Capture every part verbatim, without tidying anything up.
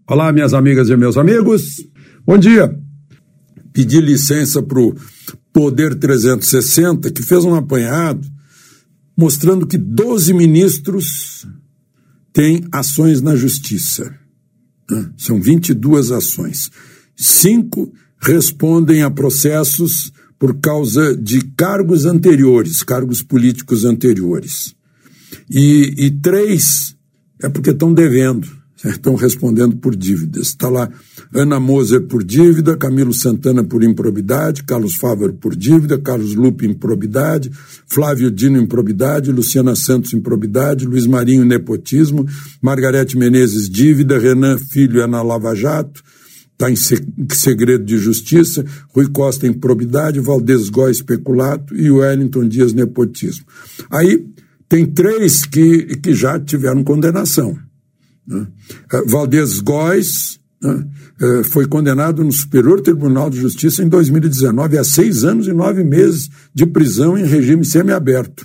Olá, minhas amigas e meus amigos. Bom dia. Pedi licença para o Poder trezentos e sessenta, que fez um apanhado mostrando que doze ministros têm ações na justiça. São vinte e duas ações. Cinco respondem a processos por causa de cargos anteriores, cargos políticos anteriores. E, e três é porque estão devendo. Estão respondendo por dívidas. Está lá Ana Moser por dívida, Camilo Santana por improbidade, Carlos Fávaro por dívida, Carlos Lupe improbidade, Flávio Dino improbidade, Luciana Santos improbidade, Luiz Marinho nepotismo, Margarete Menezes dívida, Renan Filho é na Lava Jato, está em segredo de justiça, Rui Costa improbidade, Valdez Góes peculato e Wellington Dias nepotismo. Aí tem três que, que já tiveram condenação. Uh, Valdez Góes uh, uh, foi condenado no Superior Tribunal de Justiça em dois mil e dezenove a seis anos e nove meses de prisão em regime semiaberto.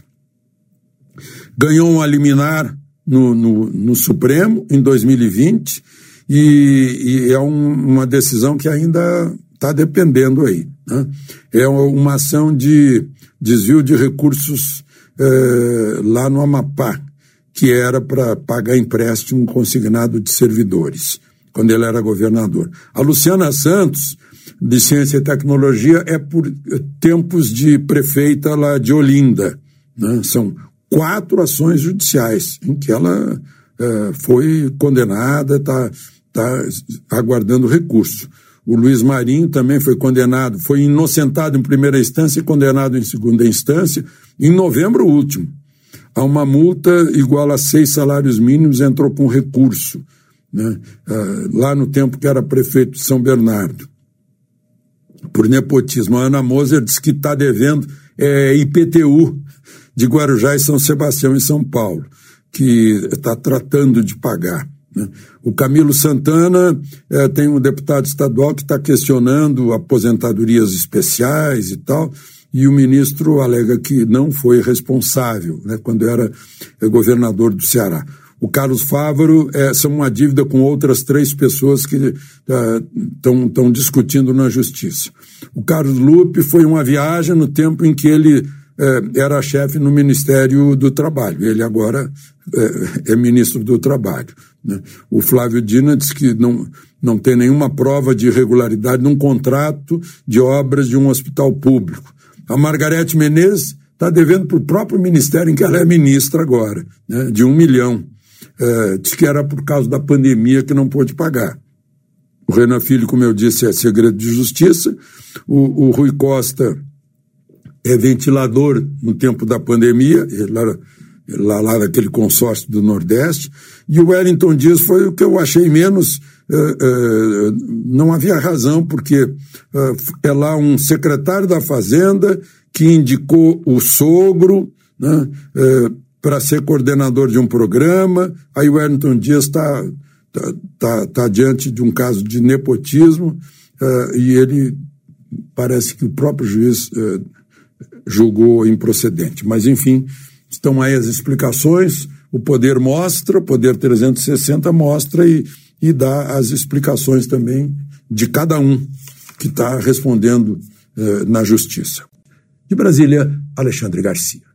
Ganhou um liminar no, no, no Supremo em dois mil e vinte e, e é um, uma decisão que ainda está dependendo aí. Né? É uma ação de desvio de recursos uh, lá no Amapá, que era para pagar empréstimo consignado de servidores, quando ele era governador. A Luciana Santos, de Ciência e Tecnologia, é por tempos de prefeita lá de Olinda. Né? São quatro ações judiciais em que ela é, foi condenada, está tá aguardando recurso. O Luiz Marinho também foi condenado, foi inocentado em primeira instância e condenado em segunda instância, em novembro último. A uma multa igual a seis salários mínimos, entrou com recurso, né? uh, lá no tempo que era prefeito de São Bernardo, por nepotismo. A Ana Moser diz que está devendo é, I P T U de Guarujá e São Sebastião, em São Paulo, que está tratando de pagar. Né? O Camilo Santana é, tem um deputado estadual que está questionando aposentadorias especiais e tal, e o ministro alega que não foi responsável, né, quando era governador do Ceará. O Carlos Fávaro é, são uma dívida com outras três pessoas que estão uh, discutindo na justiça. O Carlos Lupe foi uma viagem no tempo em que ele uh, era chefe no Ministério do Trabalho. Ele agora uh, é ministro do Trabalho. Né? O Flávio Dino diz que não, não tem nenhuma prova de irregularidade num contrato de obras de um hospital público. A Margarete Menezes está devendo para o próprio ministério em que ela é ministra agora, né, de um milhão. É, diz que era por causa da pandemia que não pôde pagar. O Renan Filho, como eu disse, é segredo de justiça. O, o Rui Costa é ventilador no tempo da pandemia, ele era lá, lá daquele consórcio do Nordeste. E o Wellington Dias foi o que eu achei menos... Uh, uh, não havia razão, porque uh, é lá um secretário da Fazenda que indicou o sogro, né, uh, para ser coordenador de um programa. Aí o Wellington Dias está tá, tá, tá diante de um caso de nepotismo uh, e ele parece que o próprio juiz uh, julgou improcedente. Mas, enfim, estão aí as explicações, o Poder mostra, o Poder trezentos e sessenta mostra e e dá as explicações também de cada um que está respondendo eh, na justiça. De Brasília, Alexandre Garcia.